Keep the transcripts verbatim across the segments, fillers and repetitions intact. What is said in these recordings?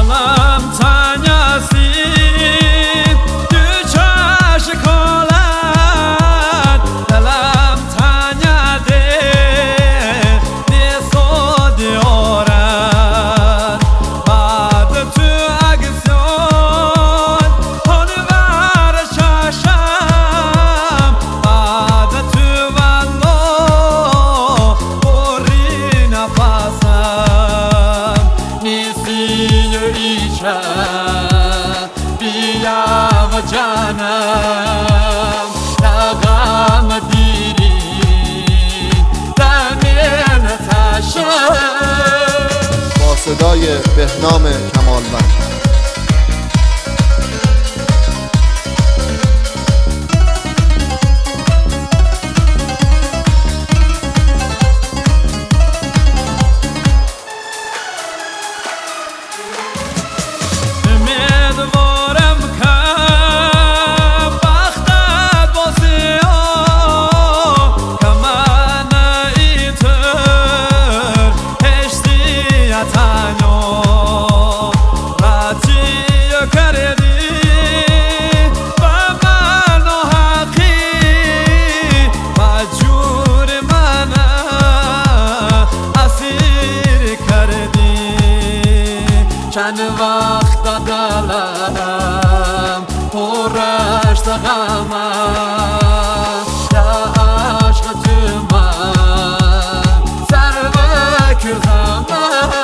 دلم تنگ هستی تو چشکالت دلم تنگ ده نیسا دیارت بعد تو اگسیان هن بر چشم بعد تو والله بری نفسم نیسی ایشه بیا و جانم رقم دیری زمین تشم با صدای بهنام کمالوند. امیدوارم که بختت باشه که من ایتر هشتی تنیا راتی کردی و من حقی مجبور من اسیر کردی چند وقت دلم پرش غمه یا عشق تو من سر بکردم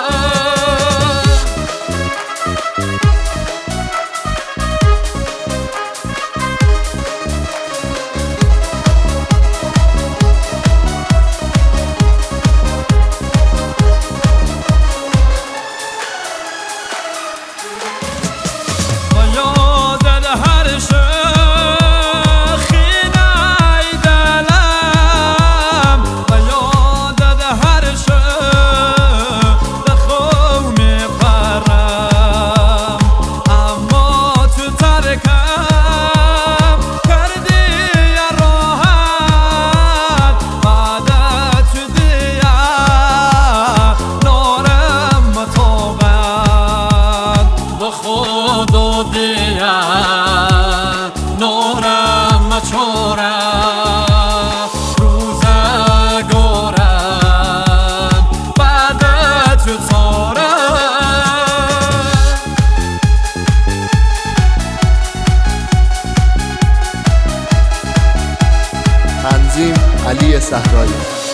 یادت هر خینای دلم و یادت هر بخو میپرم اما تو ترکم کردی راحت بعد تو دیا نارم طاقت و خود و دیا نورم چوره روزگارم بعد تو تاره تنظیم علی صحرایی.